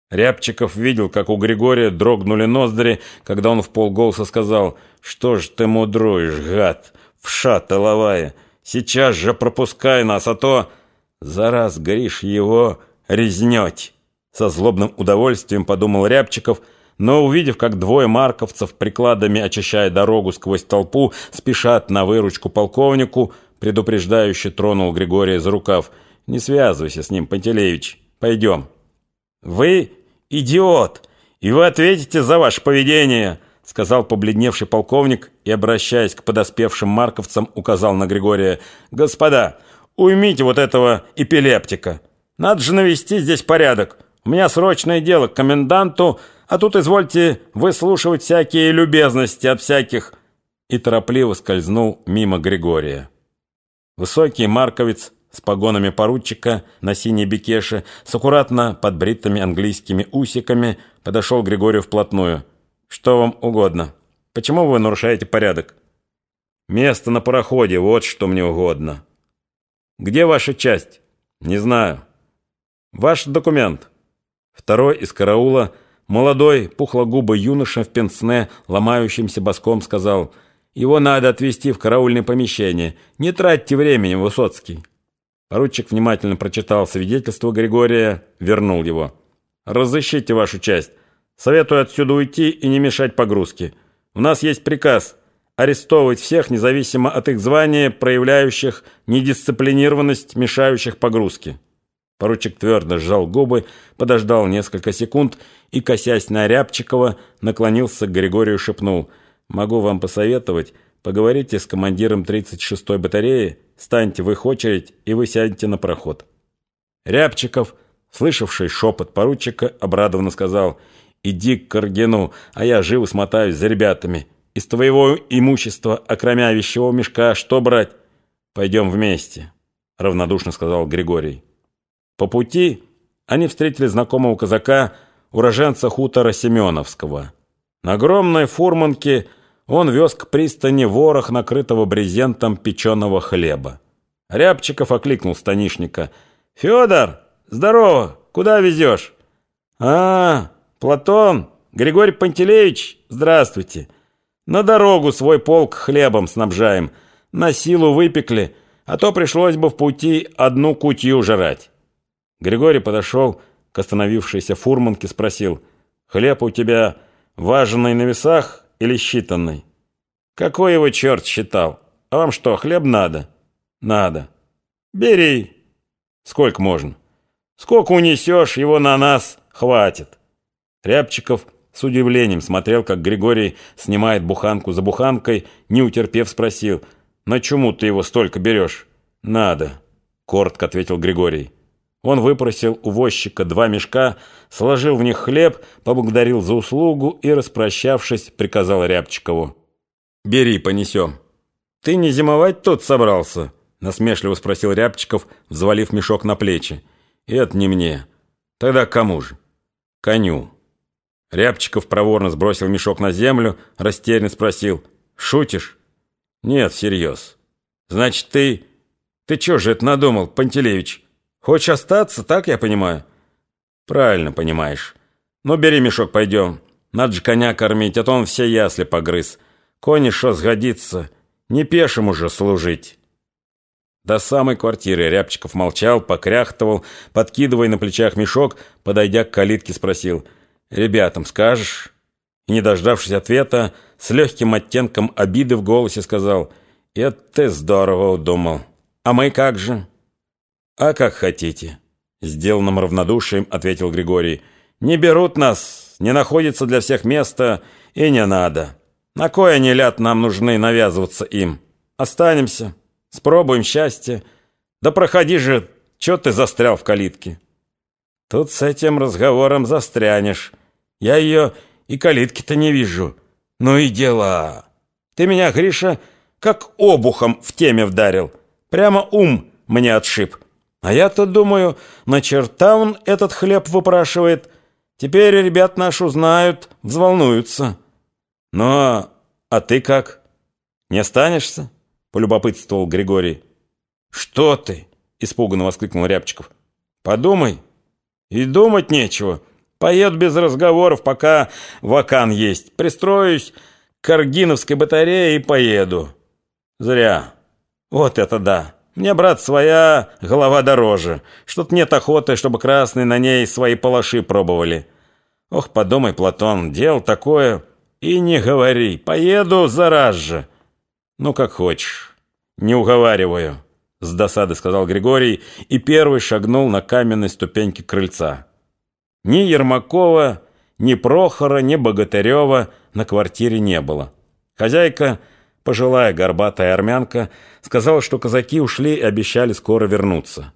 Рябчиков видел, как у Григория дрогнули ноздри, когда он вполголоса сказал: «Что ж ты мудруешь, гад, вша тыловая? Сейчас же пропускай нас, а то за раз, Гриш, его резнете!» Со злобным удовольствием подумал Рябчиков, но, увидев, как двое марковцев, прикладами очищая дорогу сквозь толпу, спешат на выручку полковнику, предупреждающе тронул Григория за рукав: «Не связывайся с ним, Пантелеич, пойдем». «Вы идиот, и вы ответите за ваше поведение», сказал побледневший полковник и, обращаясь к подоспевшим марковцам, указал на Григория: «Господа, уймите вот этого эпилептика. Надо же навести здесь порядок. У меня срочное дело к коменданту, а тут извольте выслушивать всякие любезности от всяких...» И торопливо скользнул мимо Григория. Высокий марковец с погонами поручика на синей бекеше, с аккуратно подбритыми английскими усиками, подошел к Григорию вплотную. «Что вам угодно? Почему вы нарушаете порядок?» «Место на пароходе, вот что мне угодно». «Где ваша часть?» «Не знаю». «Ваш документ». Второй из караула, молодой, пухлогубый юноша в пенсне, ломающимся боском, сказал: «Его надо отвезти в караульное помещение. Не тратьте времени, Высоцкий». Поручик внимательно прочитал свидетельство Григория, вернул его. «Разыщите вашу часть. Советую отсюда уйти и не мешать погрузке. У нас есть приказ арестовывать всех, независимо от их звания, проявляющих недисциплинированность, мешающих погрузке». Поручик твердо сжал губы, подождал несколько секунд и, косясь на Рябчикова, наклонился к Григорию и шепнул: «Могу вам посоветовать, поговорите с командиром 36-й батареи, станьте в их очередь, и вы сядете на пароход». Рябчиков, слышавший шепот поручика, обрадованно сказал: «Иди к Каргину, а я живо смотаюсь за ребятами. Из твоего имущества, окромя вещевого мешка, что брать?» «Пойдем вместе», — равнодушно сказал Григорий. По пути они встретили знакомого казака, уроженца хутора Семеновского. На огромной фурманке он вез к пристани ворох, накрытого брезентом печеного хлеба. Рябчиков окликнул станишника: «Федор, здорово, куда везешь?» «А, Платон, Григорий Пантелеич, здравствуйте. На дорогу свой полк хлебом снабжаем. На силу выпекли, а то пришлось бы в пути одну кутью жрать». Григорий подошел к остановившейся фурманке, спросил: «Хлеб у тебя важенный на весах или считанный?» «Какой его черт считал? А вам что, хлеб надо?» «Надо». «Бери». «Сколько можно?» «Сколько унесешь, его на нас хватит». Рябчиков с удивлением смотрел, как Григорий снимает буханку за буханкой, не утерпев, спросил: «На чему ты его столько берешь?» «Надо», — коротко ответил Григорий. Он выпросил у возчика 2 мешка, сложил в них хлеб, поблагодарил за услугу и, распрощавшись, приказал Рябчикову: «Бери, понесем». «Ты не зимовать тут собрался?» — насмешливо спросил Рябчиков, взвалив мешок на плечи. «Это не мне». «Тогда кому же?» «Коню». Рябчиков проворно сбросил мешок на землю, растерянно спросил: «Шутишь?» «Нет, всерьез». «Значит, ты чё же это надумал, Пантелеич? Хочешь остаться, так я понимаю?» «Правильно понимаешь. Ну, бери мешок, пойдем. Надо же коня кормить, а то он все ясли погрыз. Кони шо сгодится, не пешим уже служить». До самой квартиры Рябчиков молчал, покряхтывал, подкидывая на плечах мешок, подойдя к калитке, спросил: «Ребятам скажешь?» И, не дождавшись ответа, с легким оттенком обиды в голосе сказал: «Это ты здорово удумал. А мы как же?» «А как хотите», — сделанным равнодушием ответил Григорий. «Не берут нас, не находится для всех места, и не надо. На кой они, ляд, нам нужны навязываться им? Останемся, спробуем счастье. Да проходи же, чё ты застрял в калитке?» «Тут с этим разговором застрянешь. Я ее и калитки-то не вижу. Ну и дела. Ты меня, Гриша, как обухом в теме вдарил. Прямо ум мне отшиб. А я-то думаю, на черта он этот хлеб выпрашивает. Теперь ребят наши узнают, взволнуются». «Ну, а ты как? Не останешься?» — полюбопытствовал Григорий. «Что ты?» — испуганно воскликнул Рябчиков. «Подумай». «И думать нечего. Поеду без разговоров, пока вакан есть. Пристроюсь к Каргиновской батарее и поеду. Зря. Вот это да. Мне, брат, своя голова дороже. Что-то нет охоты, чтобы красные на ней свои палаши пробовали. Ох, подумай, Платон, дело такое. И не говори. Поеду зараз же. Ну, как хочешь. Не уговариваю, с досады сказал Григорий и первый шагнул на каменной ступеньке крыльца. Ни Ермакова, ни Прохора, ни Богатырева на квартире не было. Хозяйка, пожилая горбатая армянка, сказала, что казаки ушли и обещали скоро вернуться.